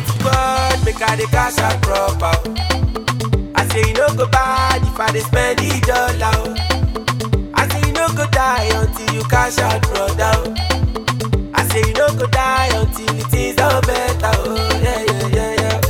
to God, make I dey cash out proper. I say you no go bad if I dey spend it all out. I say you no go die until you cash out, brother. I say you no go die until it is all better. Oh yeah, yeah, yeah, yeah.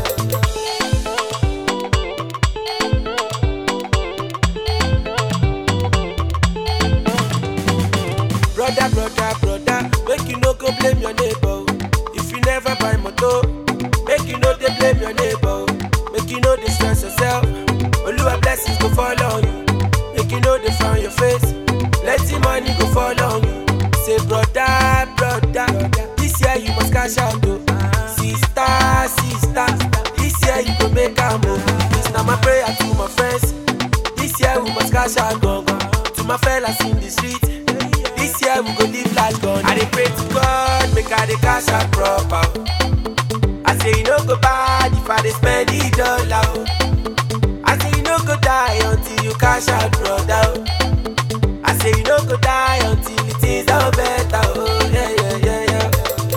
Brother, make you no go blame your neighbor. If you never buy motor, make you no dey blame your neighbor. Make you no dey stress yourself. Oluwa blessings go fall on you. Make you no dey frown your face. Let the money go fall on you. Say brother, this year you must cash out though. Sister, this year you go make a move. This na my prayer to my friends. This year we must cash out gongo. To my fellas in the street. This year we go live like gun. I dey pray to God, make I dey cash out proper. I say you no go bad if I dey spend it all out. I say you no go die until you cash out, brother. I say you no go die until it is all better. Oh yeah, yeah, yeah, yeah.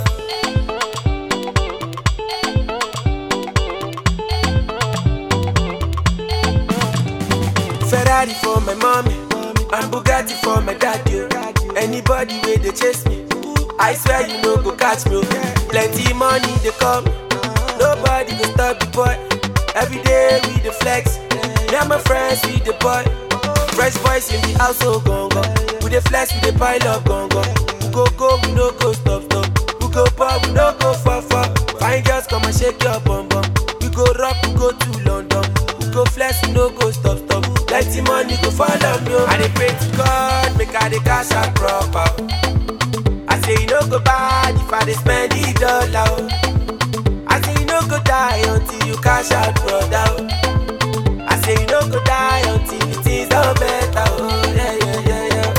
Ferrari for my mommy and Bugatti for my daddy. Anybody where they chase me, I swear you no go catch me. Plenty money they come, nobody go stop the boy. Every day we the flex, me and my friends we the boy. Fresh boys in the house so gongo. We the flex, we the pile up gongo. We go, we no go stop. We go pop, we no go far. Fine girls come and shake your bum bum. We go rock, we go to London. We go flex, we no go stop. Let the money go follow me. I dey pray to God, make I dey cash out proper. I say you no go bad if I dey spend it all out. I say you no go die until you cash out, brother. I say you no go die until it is all better. Oh yeah, yeah, yeah, yeah.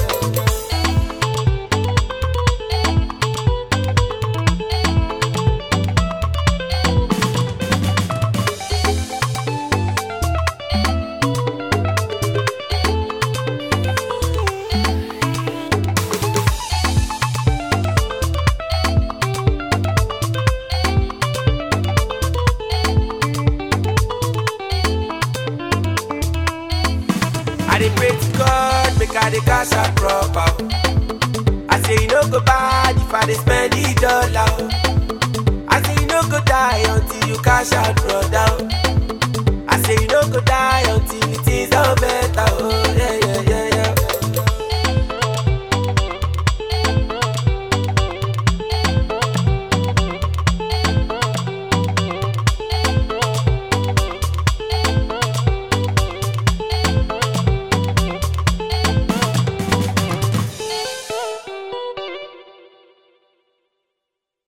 I dey pray to God, make I dey cash out proper. I say you no go bad if I dey spend it all out. I say you no go die until you cash out, brother. I say you no go die until it is all better. Oh